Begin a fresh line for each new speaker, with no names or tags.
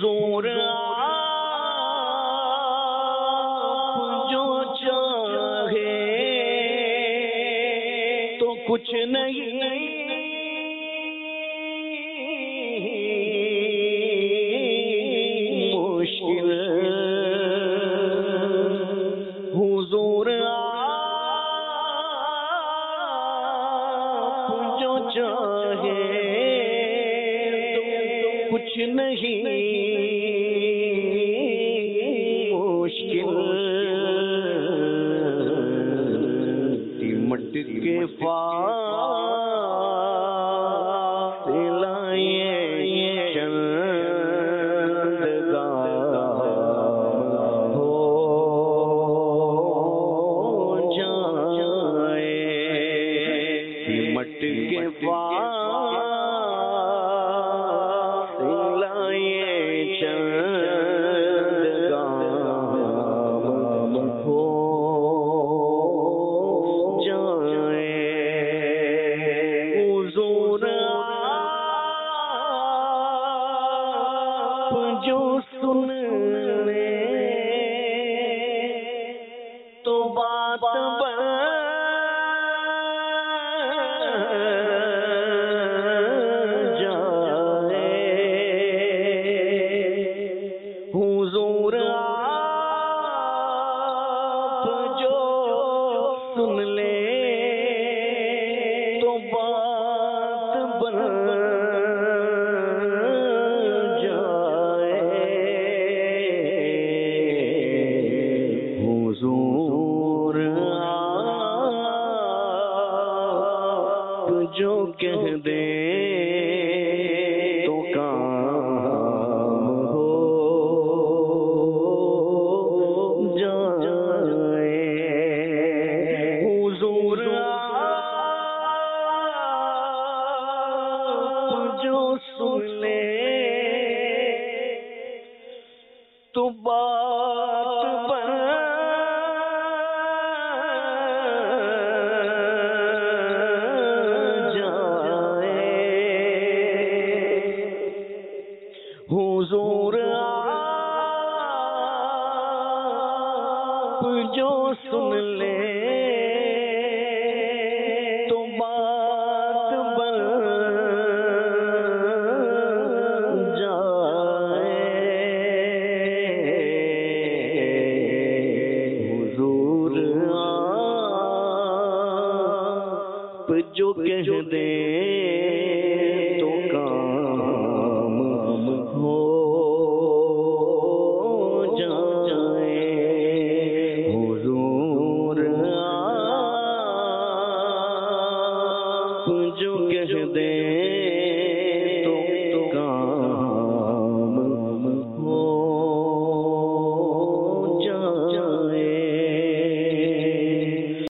حضور آپ جو چاہے تو کچھ نہیں مشکل حضور آپ جو چاہے تو کچھ نہیں مشکل سمٹ کے فاصلہ چند گام ہو جائے سمٹ کے فاصلہ چند گام ہو جو سن لے تو بات بن جائے حضور آپ جو سن لے تو بات بن حضور آپ جو کہہ دیں تو کام ہو جائے حضور آپ جو سن لے تو بات بن حضور آپ جو سن لے تو بات بن جائے حضور آپ جو کہہ دیں تو کام